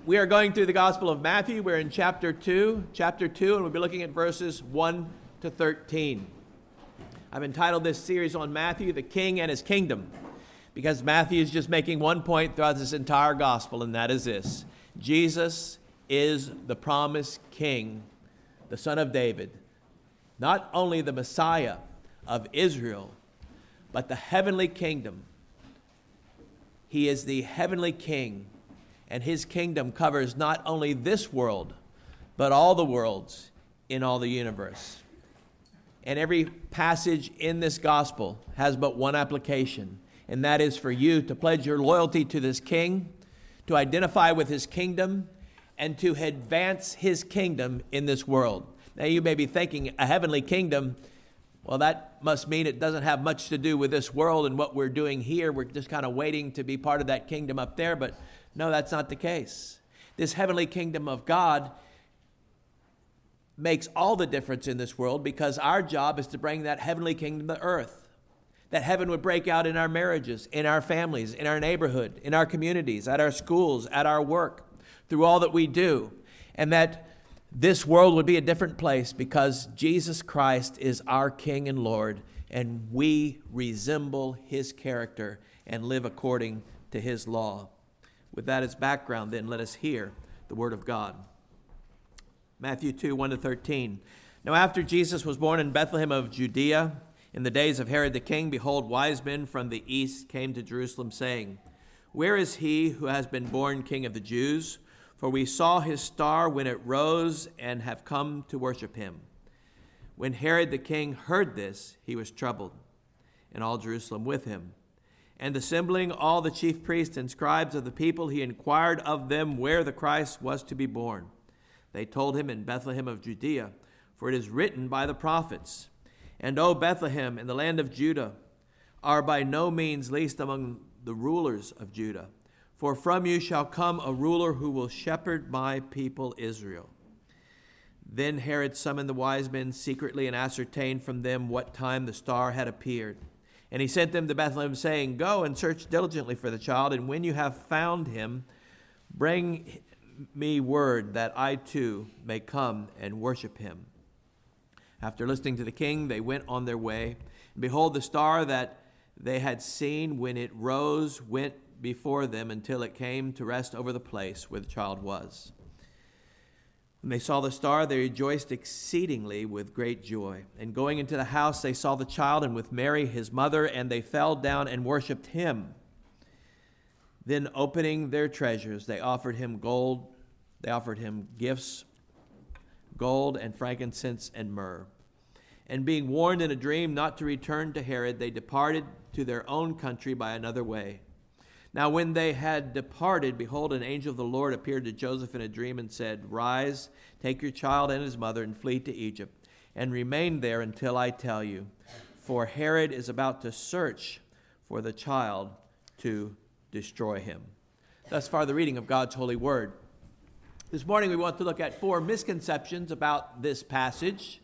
We are going through the Gospel of Matthew. We're in chapter 2, and we'll be looking at verses 1 to 13. I've entitled this series on Matthew, the King and His Kingdom, because Matthew is just making one point throughout this entire Gospel, and that is this: Jesus is the promised King, the Son of David, not only the Messiah of Israel, but the heavenly kingdom. He is the heavenly King, and His kingdom covers not only this world, but all the worlds in all the universe. And every passage in this gospel has but one application, and that is for you to pledge your loyalty to this King, to identify with His kingdom, and to advance His kingdom in this world. Now you may be thinking, a heavenly kingdom, well, that must mean it doesn't have much to do with this world and what we're doing here. We're just kind of waiting to be part of that kingdom up there, but no, that's not the case. This heavenly kingdom of God makes all the difference in this world, because our job is to bring that heavenly kingdom to earth. That heaven would break out in our marriages, in our families, in our neighborhood, in our communities, at our schools, at our work, through all that we do. And that this world would be a different place because Jesus Christ is our King and Lord, and we resemble His character and live according to His law. With that as background, then, let us hear the Word of God. Matthew 2, 1 to 13. Now after Jesus was born in Bethlehem of Judea, in the days of Herod the king, behold, wise men from the east came to Jerusalem, saying, Where is he who has been born King of the Jews? For we saw his star when it rose and have come to worship him. When Herod the king heard this, he was troubled, and all Jerusalem with him. And assembling all the chief priests and scribes of the people, he inquired of them where the Christ was to be born. They told him, in Bethlehem of Judea, for it is written by the prophets, And O Bethlehem, in the land of Judah, are by no means least among the rulers of Judah. For from you shall come a ruler who will shepherd my people Israel. Then Herod summoned the wise men secretly and ascertained from them what time the star had appeared. And he sent them to Bethlehem, saying, Go and search diligently for the child, and when you have found him, bring me word that I too may come and worship him. After listening to the king, they went on their way. And behold, the star that they had seen when it rose went before them until it came to rest over the place where the child was. When they saw the star, they rejoiced exceedingly with great joy. And going into the house, they saw the child, and with Mary his mother, and they fell down and worshipped him. Then opening their treasures, they offered him gifts, gold and frankincense and myrrh. And being warned in a dream not to return to Herod, they departed to their own country by another way. Now when they had departed, behold, an angel of the Lord appeared to Joseph in a dream and said, Rise, take your child and his mother, and flee to Egypt, and remain there until I tell you. For Herod is about to search for the child to destroy him. Thus far, the reading of God's holy word. This morning we want to look at 4 misconceptions about this passage.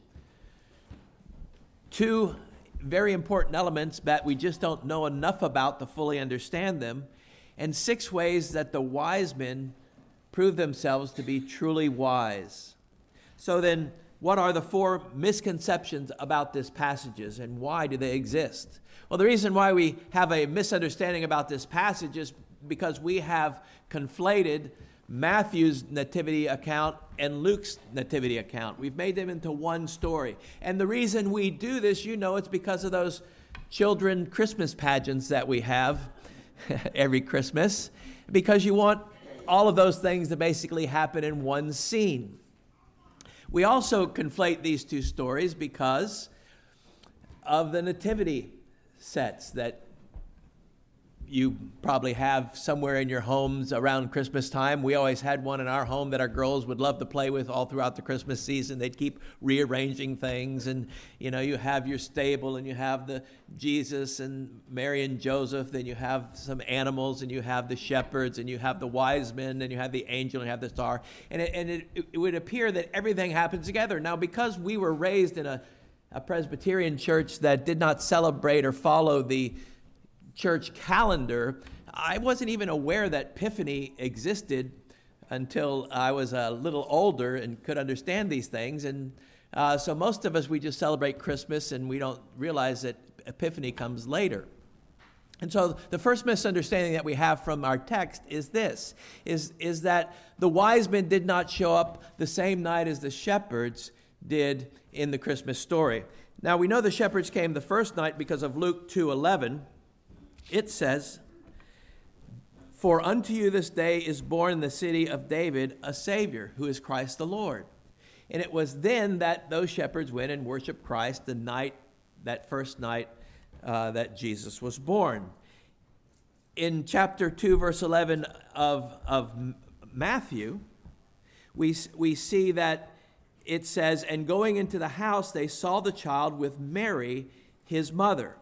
2 very important elements that we just don't know enough about to fully understand them, and 6 ways that the wise men prove themselves to be truly wise. So then, what are the 4 misconceptions about this passages, and why do they exist? Well, the reason why we have a misunderstanding about this passage is because we have conflated Matthew's nativity account and Luke's nativity account. We've made them into one story. And the reason we do this, it's because of those children Christmas pageants that we have every Christmas, because you want all of those things to basically happen in one scene. We also conflate these 2 stories because of the nativity sets that you probably have somewhere in your homes around Christmas time. We always had one in our home that our girls would love to play with all throughout the Christmas season. They'd keep rearranging things, and you have your stable, and you have the Jesus and Mary and Joseph, then you have some animals, and you have the shepherds, and you have the wise men, and you have the angel, and you have the star, and it would appear that everything happens together. Now, because we were raised in a Presbyterian church that did not celebrate or follow the church calendar, I wasn't even aware that Epiphany existed until I was a little older and could understand these things. And so most of us, we just celebrate Christmas and we don't realize that Epiphany comes later. And so the first misunderstanding that we have from our text is this, is that the wise men did not show up the same night as the shepherds did in the Christmas story. Now we know the shepherds came the first night because of Luke 2:11. It says, "For unto you this day is born in the city of David a Savior, who is Christ the Lord." And it was then that those shepherds went and worshiped Christ that first night that Jesus was born. In chapter 2, verse 11 of Matthew, we see that it says, "And going into the house, they saw the child with Mary, his mother."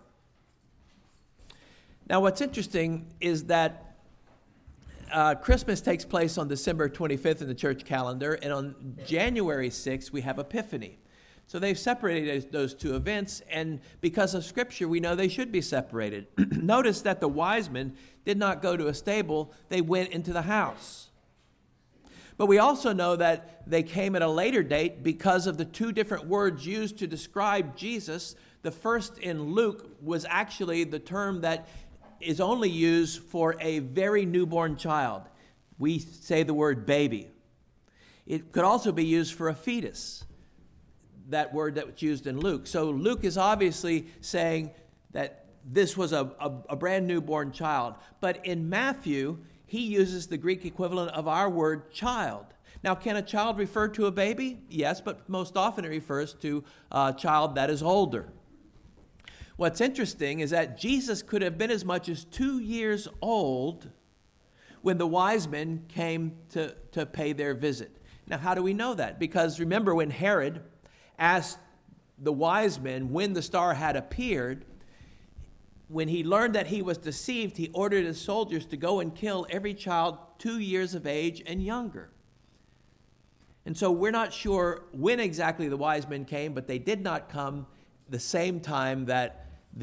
Now, what's interesting is that Christmas takes place on December 25th in the church calendar, and on January 6th, we have Epiphany. So they've separated those two events, and because of Scripture, we know they should be separated. Notice that the wise men did not go to a stable, they went into the house. But we also know that they came at a later date because of the two different words used to describe Jesus. The first in Luke was actually the term that is only used for a very newborn child. We say the word baby. It could also be used for a fetus, that word that was used in Luke. So Luke is obviously saying that this was a brand newborn child. But in Matthew, he uses the Greek equivalent of our word child. Now, can a child refer to a baby? Yes, but most often it refers to a child that is older. What's interesting is that Jesus could have been as much as 2 years old when the wise men came to pay their visit. Now, how do we know that? Because remember when Herod asked the wise men when the star had appeared, when he learned that he was deceived, he ordered his soldiers to go and kill every child 2 years of age and younger. And so we're not sure when exactly the wise men came, but they did not come the same time that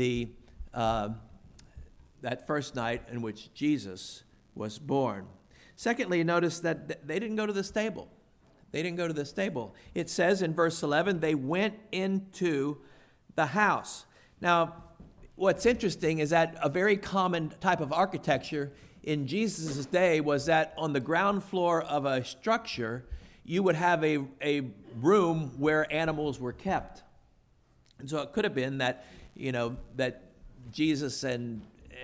that first night in which Jesus was born. Secondly, notice that they didn't go to the stable. They didn't go to the stable. It says in verse 11, they went into the house. Now, what's interesting is that a very common type of architecture in Jesus' day was that on the ground floor of a structure, you would have a room where animals were kept. And so it could have been that, that Jesus and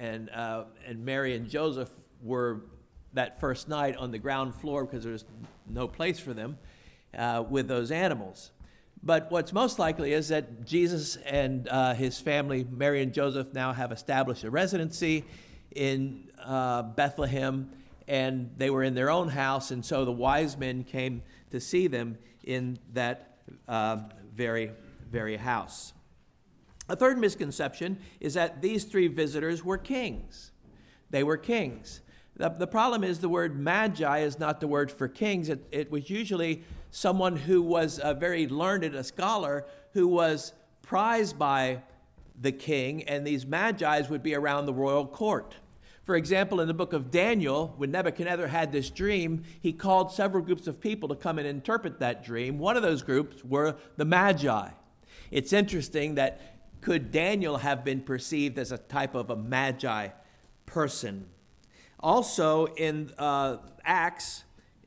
Mary and Joseph were that first night on the ground floor because there was no place for them with those animals. But what's most likely is that Jesus and his family, Mary and Joseph, now have established a residency in Bethlehem, and they were in their own house, and so the wise men came to see them in that very, very house. A third misconception is that these three visitors were kings. They were kings. The problem is the word magi is not the word for kings. It was usually someone who was very learned, a scholar, who was prized by the king, and these magi would be around the royal court. For example, in the book of Daniel, when Nebuchadnezzar had this dream, he called several groups of people to come and interpret that dream. One of those groups were the magi. It's interesting that could Daniel have been perceived as a type of a magi person? Also in Acts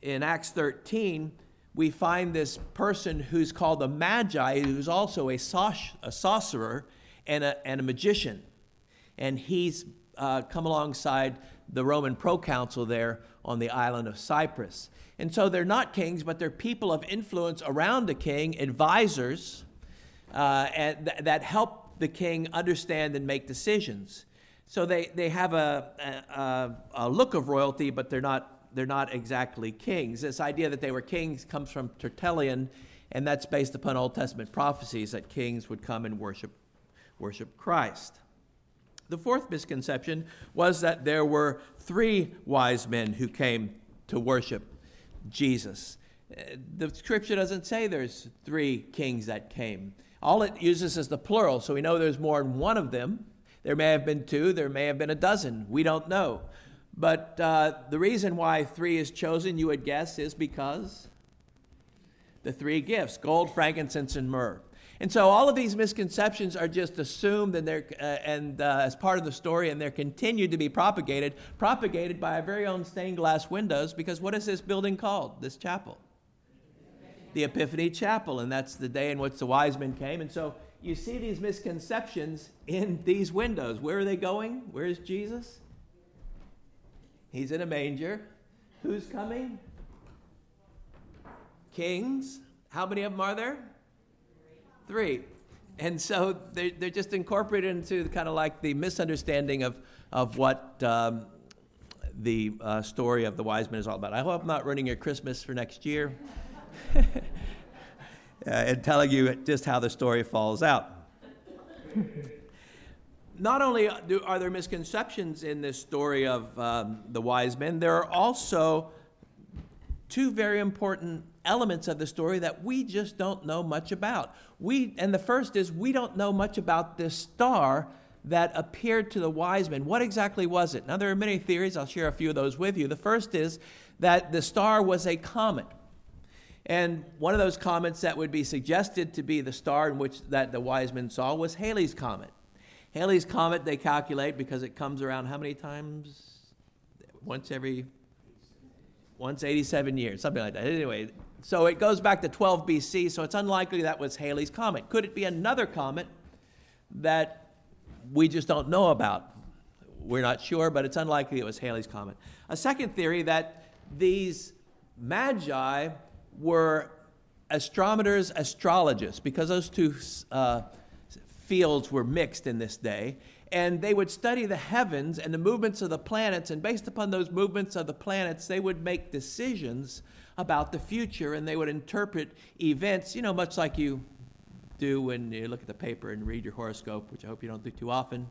13, we find this person who's called a magi, who's also a sorcerer and a magician. And he's come alongside the Roman proconsul there on the island of Cyprus. And so they're not kings, but they're people of influence around the king, advisors, and that help the king understand and make decisions. So they have a look of royalty, but they're not exactly kings. This idea that they were kings comes from Tertullian, and that's based upon Old Testament prophecies that kings would come and worship Christ. The fourth misconception was that there were three wise men who came to worship Jesus. The scripture doesn't say there's three kings that came. All it uses is the plural, so we know there's more than one of them. There may have been two, there may have been a dozen. We don't know. But the reason why 3 is chosen, you would guess, is because the 3 gifts: gold, frankincense, and myrrh. And so all of these misconceptions are just assumed, and they're as part of the story, and they're continued to be propagated by our very own stained glass windows. Because what is this building called? This chapel, the Epiphany Chapel, and that's the day in which the wise men came. And so you see these misconceptions in these windows. Where are they going? Where is Jesus? He's in a manger. Who's coming? Kings. How many of them are there? 3. And so they're just incorporated into kind of like the misunderstanding of what the story of the wise men is all about. I hope I'm not ruining your Christmas for next year and telling you just how the story falls out. Not only are there misconceptions in this story of the wise men, there are also 2 very important elements of the story that we just don't know much about. And the first is, we don't know much about this star that appeared to the wise men. What exactly was it? Now, there are many theories. I'll share a few of those with you. The first is that the star was a comet. And one of those comets that would be suggested to be the star in which that the wise men saw was Halley's Comet. Halley's Comet, they calculate, because it comes around how many times? Once 87 years, something like that. Anyway, so it goes back to 12 BC, so it's unlikely that was Halley's Comet. Could it be another comet that we just don't know about? We're not sure, but it's unlikely it was Halley's Comet. A second theory, that these magi were astronomers, astrologists, because those 2 fields were mixed in this day, and they would study the heavens and the movements of the planets, and based upon those movements of the planets, they would make decisions about the future, and they would interpret events, much like you do when you look at the paper and read your horoscope, which I hope you don't do too often.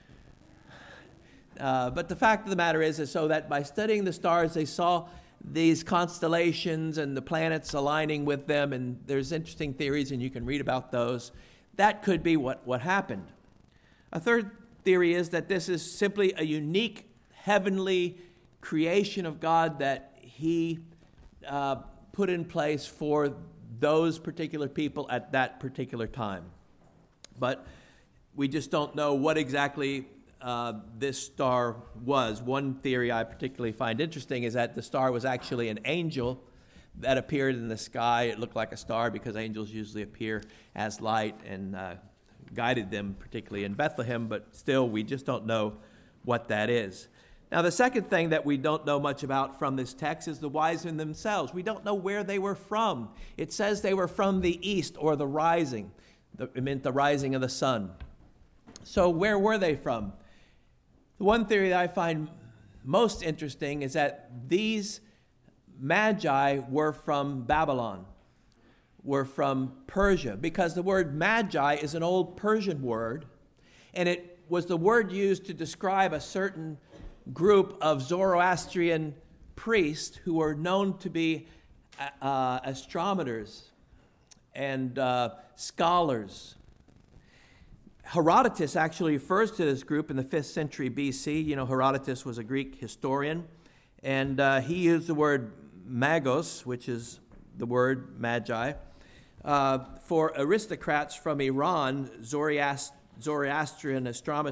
But the fact of the matter is so that by studying the stars, they saw these constellations and the planets aligning with them, and there's interesting theories, and you can read about those. That could be what happened. A third theory is that this is simply a unique heavenly creation of God that he put in place for those particular people at that particular time. But we just don't know what exactly this star was. One theory I particularly find interesting is that the star was actually an angel that appeared in the sky. It looked like a star because angels usually appear as light, and guided them, particularly in Bethlehem, but still we just don't know what that is. Now, the second thing that we don't know much about from this text is the wise men themselves. We don't know where they were from. It says they were from the east, or the rising. It meant the rising of the sun. So where were they from? The one theory that I find most interesting is that these magi were from Babylon, were from Persia, because the word magi is an old Persian word, and it was the word used to describe a certain group of Zoroastrian priests who were known to be astronomers and scholars. Herodotus actually refers to this group in the 5th century BC. Herodotus was a Greek historian, and he used the word magos, which is the word magi, for aristocrats from Iran, Zoroastrian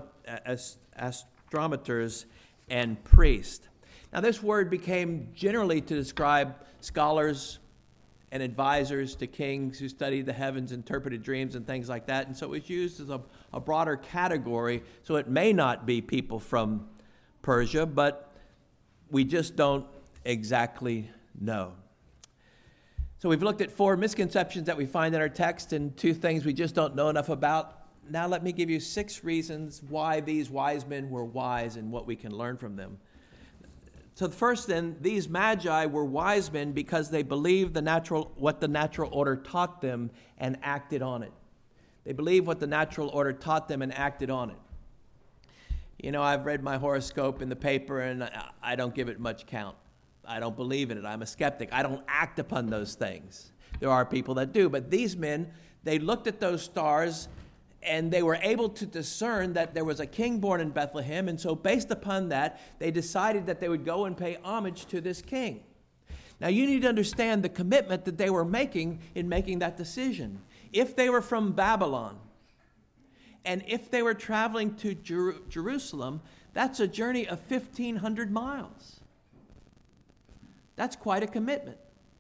astronomers and priests. Now, this word became generally to describe scholars and advisors to kings who studied the heavens, interpreted dreams, and things like that. And so it was used as a broader category. So it may not be people from Persia, but we just don't exactly know. So we've looked at 4 misconceptions that we find in our text and 2 things we just don't know enough about. Now let me give you 6 reasons why these wise men were wise and what we can learn from them. So first then, these magi were wise men because they believed what the natural order taught them and acted on it. They believed what the natural order taught them and acted on it. I've read my horoscope in the paper and I don't give it much count. I don't believe in it. I'm a skeptic. I don't act upon those things. There are people that do. But these men, they looked at those stars And they were able to discern that there was a king born in Bethlehem. And so based upon that, they decided that they would go and pay homage to this king. Now you need to understand the commitment that they were making in making that decision. If they were from Babylon, and if they were traveling to Jerusalem, that's a journey of 1,500 miles. That's quite a commitment.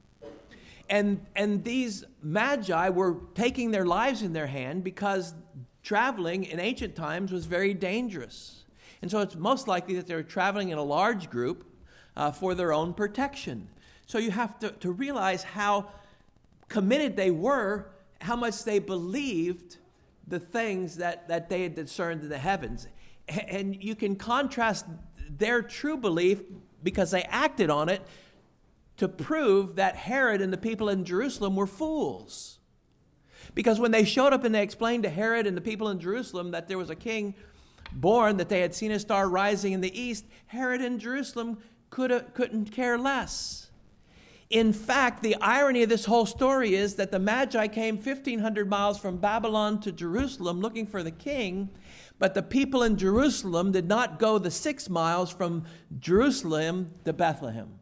And these magi were taking their lives in their hand because traveling in ancient times was very dangerous. And so it's most likely that they were traveling in a large group for their own protection. So you have to realize how committed they were, how much they believed the things that they had discerned in the heavens. And you can contrast their true belief, because they acted on it, to prove that Herod and the people in Jerusalem were fools. Because when they showed up and they explained to Herod and the people in Jerusalem that there was a king born, that they had seen a star rising in the east, Herod in Jerusalem couldn't care less. In fact, the irony of this whole story is that the Magi came 1,500 miles from Babylon to Jerusalem looking for the king, but the people in Jerusalem did not go the 6 miles from Jerusalem to Bethlehem.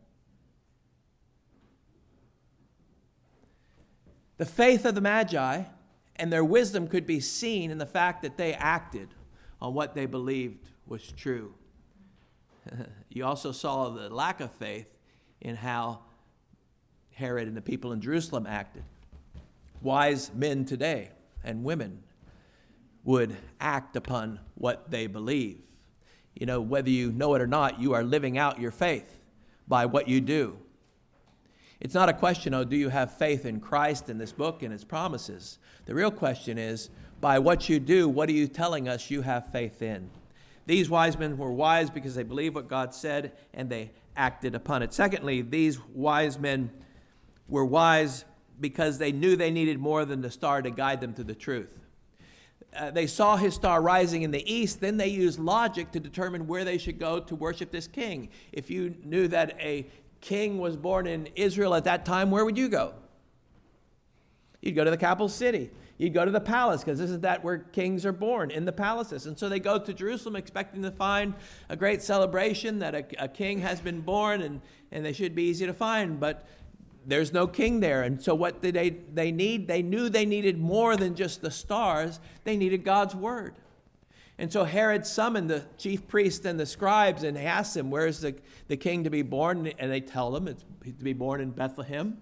The faith of the Magi and their wisdom could be seen in the fact that they acted on what they believed was true. You also saw the lack of faith in how Herod and the people in Jerusalem acted. Wise men today and women would act upon what they believe. You know, whether you know it or not, you are living out your faith by what you do. It's not a question, do you have faith in Christ and this book and his promises? The real question is, by what you do, what are you telling us you have faith in? These wise men were wise because they believed what God said and they acted upon it. Secondly, these wise men were wise because they knew they needed more than the star to guide them to the truth. They saw his star rising in the east, then they used logic to determine where they should go to worship this king. If you knew that a king was born in Israel at that time, where would you go? You'd go to the capital city. You'd go to the palace, because isn't that where kings are born, in the palaces? And so they go to Jerusalem expecting to find a great celebration that a king has been born, and they should be easy to find, but there's no king there. And so what did they need? They knew they needed more than just the stars. They needed God's word. And so Herod summoned the chief priests and the scribes and asked them, where is the king to be born? And they tell them it's to be born in Bethlehem,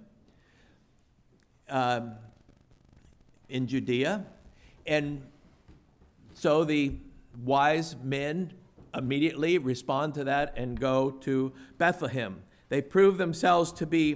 in Judea. And so the wise men immediately respond to that and go to Bethlehem. They prove themselves to be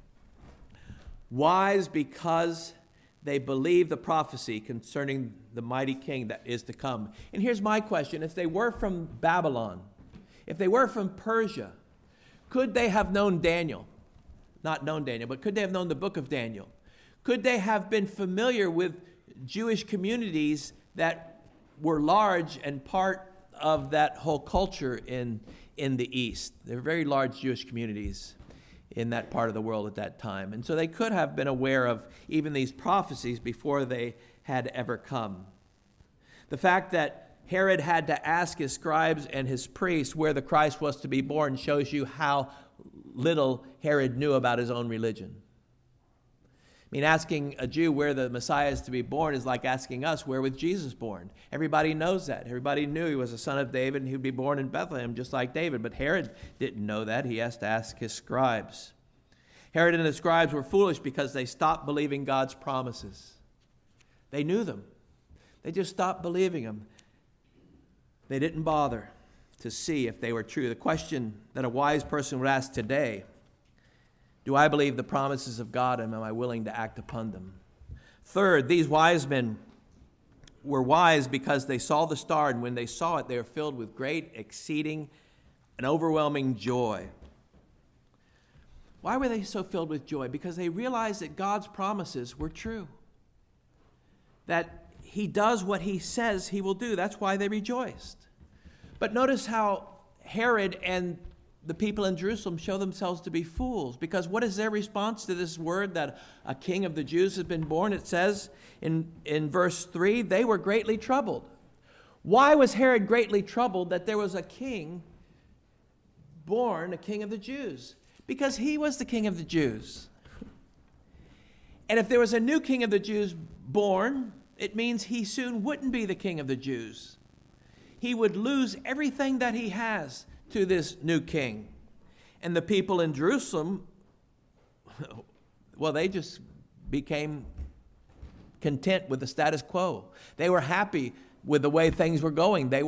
wise because they believe the prophecy concerning the mighty king that is to come. And here's my question. If they were from Babylon, if they were from Persia, could they have known Daniel? Not known Daniel, but could they have known the book of Daniel? Could they have been familiar with Jewish communities that were large and part of that whole culture in the East? There were very large Jewish communities in that part of the world at that time. And so they could have been aware of even these prophecies before they had ever come. The fact that Herod had to ask his scribes and his priests where the Christ was to be born shows you how little Herod knew about his own religion. I mean, asking a Jew where the Messiah is to be born is like asking us where was Jesus born. Everybody knows that. Everybody knew he was a son of David and he would be born in Bethlehem just like David. But Herod didn't know that. He has to ask his scribes. Herod and his scribes were foolish because they stopped believing God's promises. They knew them. They just stopped believing them. They didn't bother to see if they were true. The question that a wise person would ask today: do I believe the promises of God, and am I willing to act upon them? Third, these wise men were wise because they saw the star, and when they saw it, they were filled with great, exceeding, and overwhelming joy. Why were they so filled with joy? Because they realized that God's promises were true, that he does what he says he will do. That's why they rejoiced. But notice how Herod and the people in Jerusalem show themselves to be fools. Because what is their response to this word that a king of the Jews has been born? It says in verse 3, they were greatly troubled. Why was Herod greatly troubled that there was a king born, a king of the Jews? Because he was the king of the Jews. And if there was a new king of the Jews born, it means he soon wouldn't be the king of the Jews. He would lose everything that he has to this new king. And the people in Jerusalem, well, they just became content with the status quo. They were happy with the way things were going. They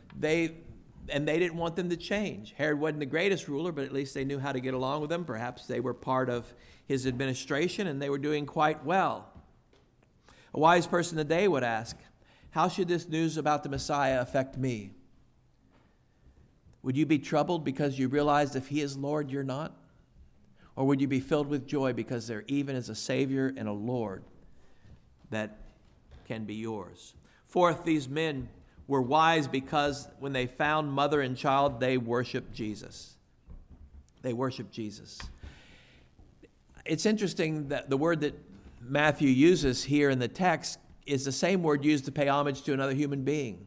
didn't want them to change. Herod wasn't the greatest ruler, but at least they knew how to get along with him. Perhaps they were part of his administration, and they were doing quite well. A wise person today would ask, how should this news about the Messiah affect me? Would you be troubled because you realize if he is Lord, you're not? Or would you be filled with joy because there even is a Savior and a Lord that can be yours? Fourth, these men were wise because when they found mother and child, they worshiped Jesus. They worshiped Jesus. It's interesting that the word that Matthew uses here in the text is the same word used to pay homage to another human being.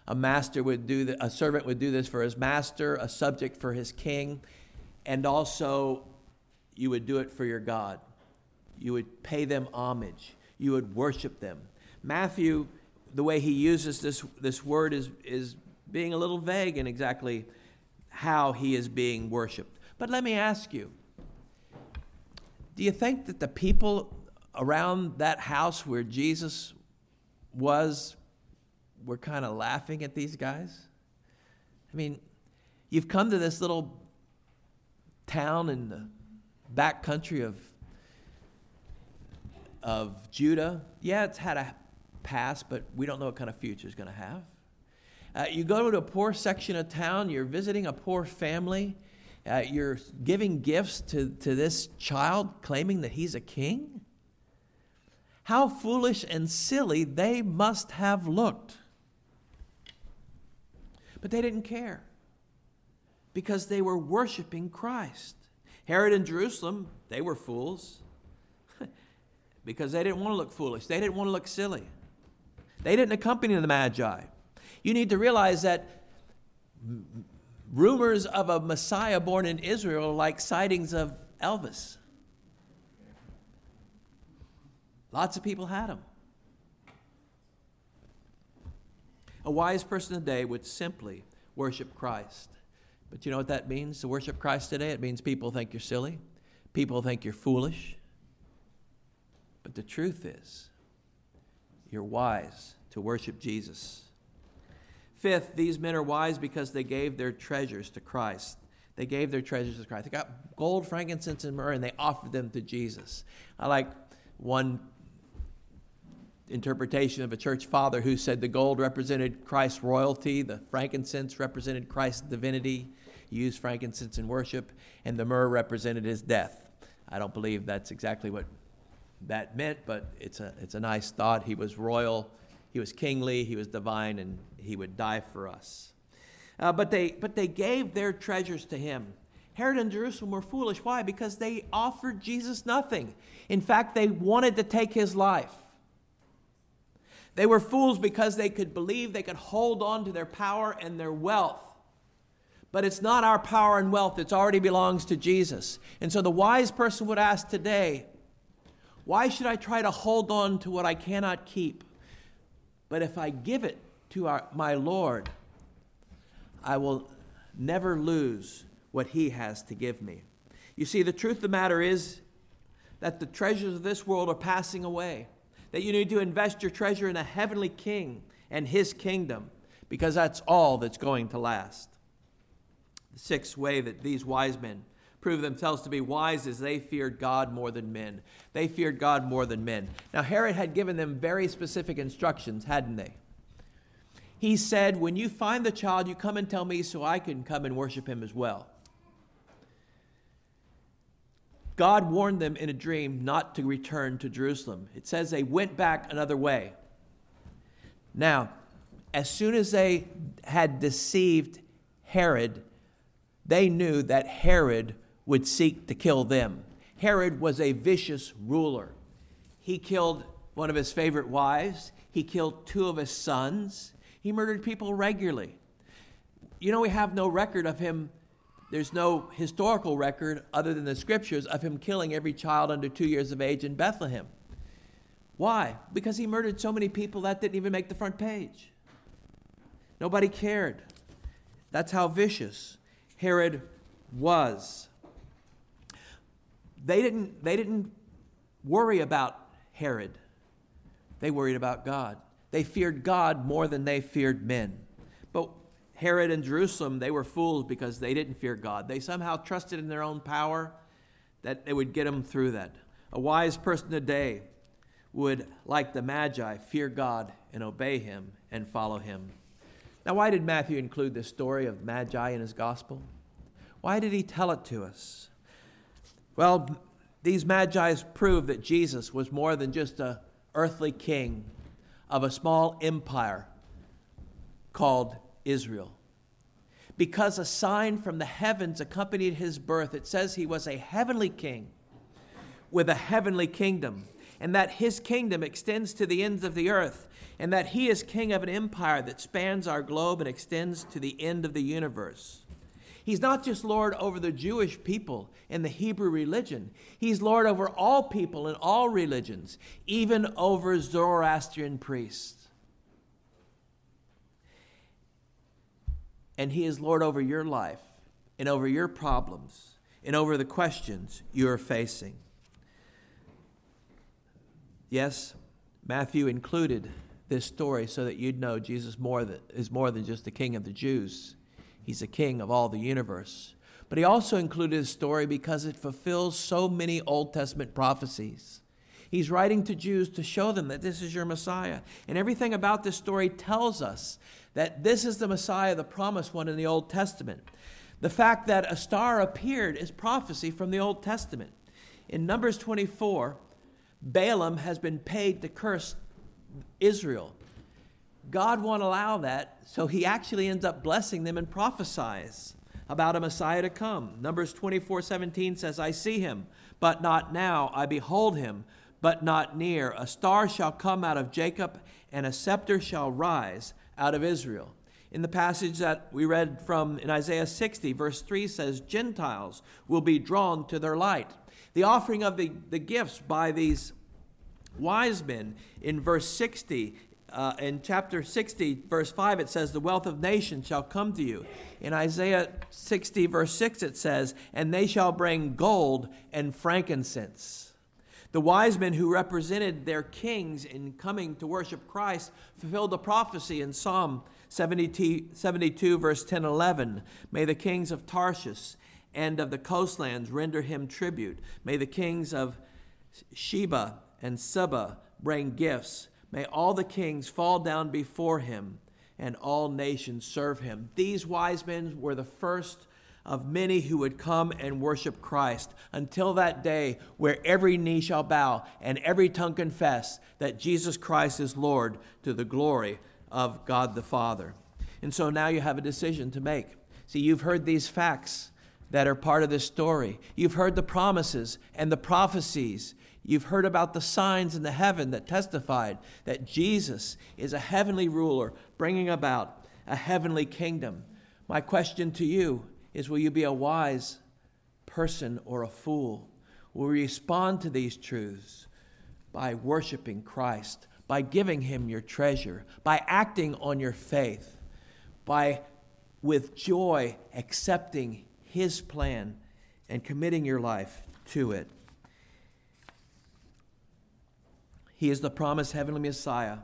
A servant would do this for his master, a subject for his king, and also you would do it for your God. You would pay them homage. You would worship them. Matthew, the way he uses this word is being a little vague in exactly how he is being worshiped. But let me ask you, do you think that the people around that house where Jesus was were kind of laughing at these guys? I mean, you've come to this little town in the back country of Judah. Yeah, it's had a past, but we don't know what kind of future it's going to have. You go to a poor section of town, you're visiting a poor family, you're giving gifts to this child, claiming that he's a king. How foolish and silly they must have looked. But they didn't care because they were worshiping Christ. Herod and Jerusalem, they were fools because they didn't want to look foolish. They didn't want to look silly. They didn't accompany the Magi. You need to realize that rumors of a Messiah born in Israel are like sightings of Elvis. Lots of people had him. A wise person today would simply worship Christ. But you know what that means, to worship Christ today? It means people think you're silly. People think you're foolish. But the truth is, you're wise to worship Jesus. Fifth, these men are wise because they gave their treasures to Christ. They gave their treasures to Christ. They got gold, frankincense, and myrrh, and they offered them to Jesus. I like one interpretation of a church father who said the gold represented Christ's royalty, the frankincense represented Christ's divinity. He used frankincense in worship, and the myrrh represented his death. I don't believe that's exactly what that meant, but it's a nice thought. He was royal, he was kingly, he was divine, and he would die for us. But they gave their treasures to him. Herod and Jerusalem were foolish. Why? Because they offered Jesus nothing. In fact, they wanted to take his life. They were fools because they could believe they could hold on to their power and their wealth. But it's not our power and wealth. It already belongs to Jesus. And so the wise person would ask today, why should I try to hold on to what I cannot keep? But if I give it to my Lord, I will never lose what he has to give me. You see, the truth of the matter is that the treasures of this world are passing away. That you need to invest your treasure in a heavenly king and his kingdom, because that's all that's going to last. The sixth way that these wise men prove themselves to be wise is they feared God more than men. They feared God more than men. Now, Herod had given them very specific instructions, hadn't they? He said, when you find the child, you come and tell me so I can come and worship him as well. God warned them in a dream not to return to Jerusalem. It says they went back another way. Now, as soon as they had deceived Herod, they knew that Herod would seek to kill them. Herod was a vicious ruler. He killed one of his favorite wives. He killed 2 of his sons. He murdered people regularly. You know, we have no record of him. There's no historical record other than the scriptures of him killing every child under 2 years of age in Bethlehem. Why? Because he murdered so many people that didn't even make the front page. Nobody cared. That's how vicious Herod was. They didn't worry about Herod. They worried about God. They feared God more than they feared men. But Herod and Jerusalem, they were fools because they didn't fear God. They somehow trusted in their own power that they would get them through that. A wise person today would, like the Magi, fear God and obey him and follow him. Now, why did Matthew include this story of Magi in his gospel? Why did he tell it to us? Well, these Magi prove that Jesus was more than just an earthly king of a small empire called Israel. Because a sign from the heavens accompanied his birth, it says he was a heavenly king with a heavenly kingdom, and that his kingdom extends to the ends of the earth, and that he is king of an empire that spans our globe and extends to the end of the universe. He's not just Lord over the Jewish people and the Hebrew religion. He's Lord over all people and all religions, even over Zoroastrian priests. And he is Lord over your life and over your problems and over the questions you are facing. Yes, Matthew included this story so that you'd know Jesus is more than just the king of the Jews. He's a king of all the universe. But he also included his story because it fulfills so many Old Testament prophecies. He's writing to Jews to show them that this is your Messiah. And everything about this story tells us that this is the Messiah, the promised one in the Old Testament. The fact that a star appeared is prophecy from the Old Testament. In Numbers 24, Balaam has been paid to curse Israel. God won't allow that, so he actually ends up blessing them and prophesies about a Messiah to come. Numbers 24:17 says, I see him, but not now. I behold him, but not near. A star shall come out of Jacob, and a scepter shall rise out of Israel. In the passage that we read from in Isaiah 60, verse 3 says, Gentiles will be drawn to their light. The offering of the gifts by these wise men in verse 60, in chapter 60, verse 5, it says, the wealth of nations shall come to you. In Isaiah 60, verse 6, it says, and they shall bring gold and frankincense. The wise men who represented their kings in coming to worship Christ fulfilled the prophecy in Psalm 72, verse 10 and 11. May the kings of Tarshish and of the coastlands render him tribute. May the kings of Sheba and Seba bring gifts. May all the kings fall down before him, and all nations serve him. These wise men were the first of many who would come and worship Christ until that day where every knee shall bow and every tongue confess that Jesus Christ is Lord, to the glory of God the Father. And so now you have a decision to make. See, you've heard these facts that are part of this story. You've heard the promises and the prophecies. You've heard about the signs in the heaven that testified that Jesus is a heavenly ruler bringing about a heavenly kingdom. My question to you is, will you be a wise person or a fool? Will you respond to these truths by worshiping Christ, by giving him your treasure, by acting on your faith, by with joy accepting his plan and committing your life to it? He is the promised heavenly Messiah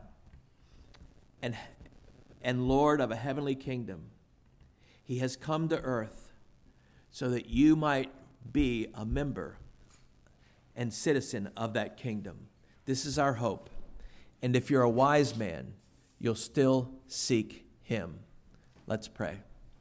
and Lord of a heavenly kingdom. He has come to earth so that you might be a member and citizen of that kingdom. This is our hope. And if you're a wise man, you'll still seek him. Let's pray.